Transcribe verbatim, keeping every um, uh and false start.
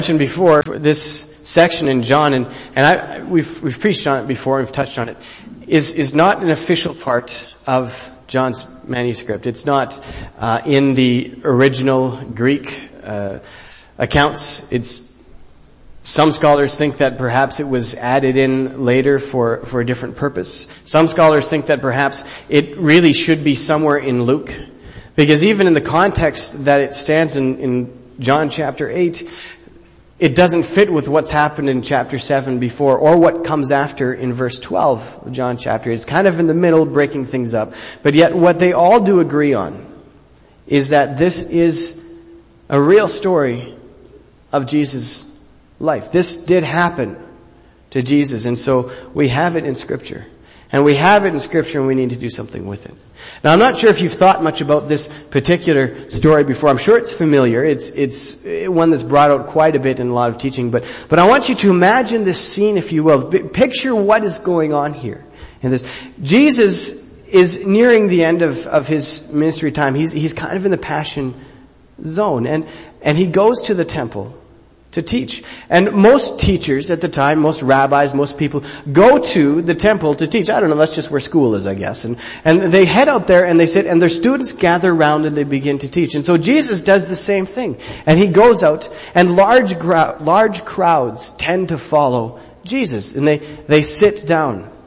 Mentioned before, this section in John, and, and I, we've, we've preached on it before, we've touched on it, is, is not an official part of John's manuscript. It's not uh, in the original Greek uh, accounts. It's some scholars think that perhaps it was added in later for, for a different purpose. Some scholars think that perhaps it really should be somewhere in Luke, because even in the context that it stands in, in John chapter eight, it doesn't fit with what's happened in chapter seven before, or what comes after in verse twelve of John chapter eight. It's kind of in the middle, breaking things up. But yet what they all do agree on is that this is a real story of Jesus' life. This did happen to Jesus, and so we have it in Scripture. And we have it in Scripture, and we need to do something with it. Now, I'm not sure if you've thought much about this particular story before. I'm sure it's familiar. It's it's one that's brought out quite a bit in a lot of teaching. But but I want you to imagine this scene, if you will. Picture what is going on here in this. Jesus is nearing the end of, of his ministry time. He's he's kind of in the passion zone, and and he goes to the temple to teach. And most teachers at the time, most rabbis, most people go to the temple to teach. I don't know, that's just where school is, I guess. And, and they head out there and they sit, and their students gather around and they begin to teach. And so Jesus does the same thing. And he goes out, and large, large crowds tend to follow Jesus. And they, they sit down.